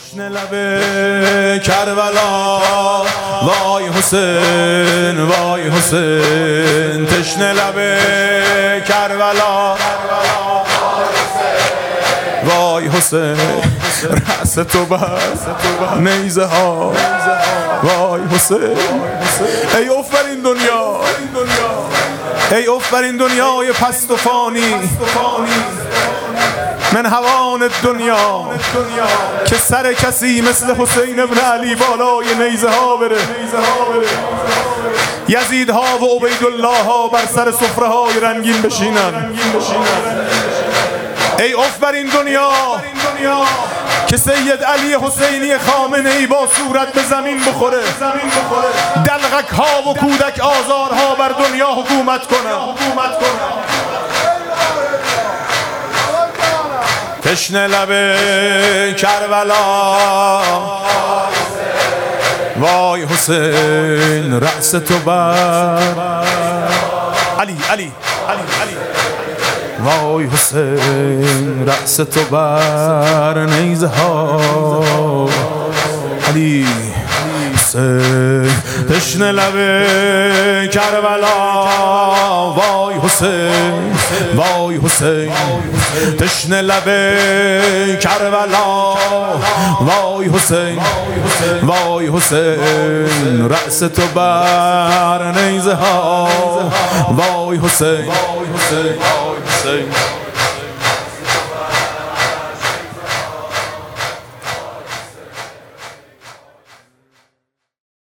تشنه لب کربلا وای حسین وای حسین تشنه لب کربلا وای حسین رأس تو بر نیزه ها وای حسین ای اوف بر این دنیا ای اوف بر این دنیای پست و فانی من هوان دنیا که سر کسی مثل حسین ابن علی بالای نیزه ها بره یزید ها و عبیدالله ها بر سر سفره های رنگین بشینن ای اوف بر این دنیا که سید علی حسینی خامنه ای با صورت به زمین بخوره دلغک ها و کودک آزار ها بر دنیا حکومت کنه تشنه لب کربلا وای حسین رأس تو بر علی وای حسین رأس تو بر نیزه ها علی حسین تشنه لب کربلا وای حسین تشنه لب کربلا وای حسین رأس تو بر نیزه ها وای حسین